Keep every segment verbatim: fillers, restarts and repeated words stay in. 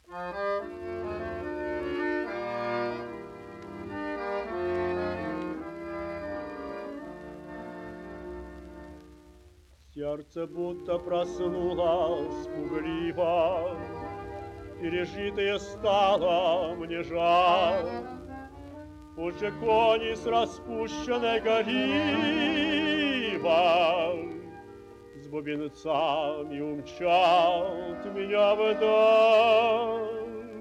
Сердце будто проснулось пугливо, пережитое стало мне жаль. Уже кони с распущенной гривой с бубенцами умчат меня вдаль.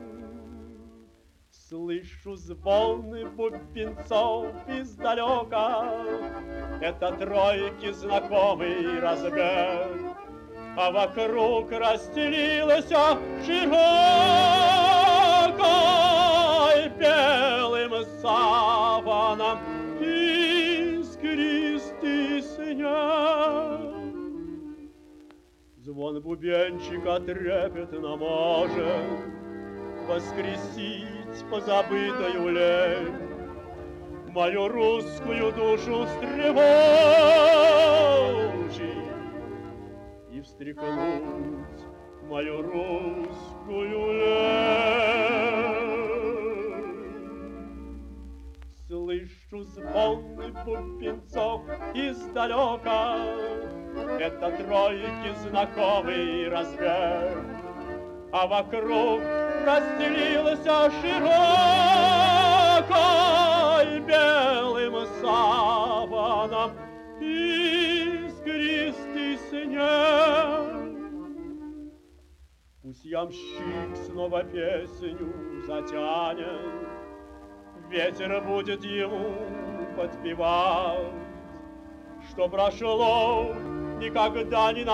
Слышу звоны бубенцов издалека, это тройки знакомый разбег, а вокруг расстелилась широкой белым саваном искристый снег. Звон бубенчика трепетно может воскресить позабытую лень, мою русскую душу встревожить и встряхнуть мою русскую лень. Слышу звоны бубенцов издалека, это тройки знакомый разбег, а вокруг расстелилась широкой белым саваном искристый снег. Пусть ямщик снова песню затянет, ветер будет ему подпевать, что прошло никогда не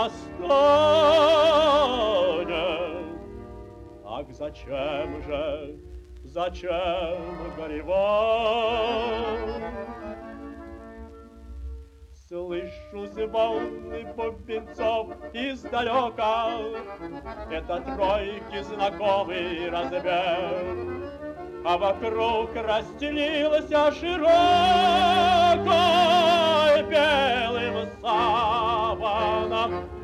настанет. Ах, зачем же, зачем горевать? Слышу звоны бубенцов издалека, это тройки знакомый разбег, а вокруг расстелилась широкой белым саваном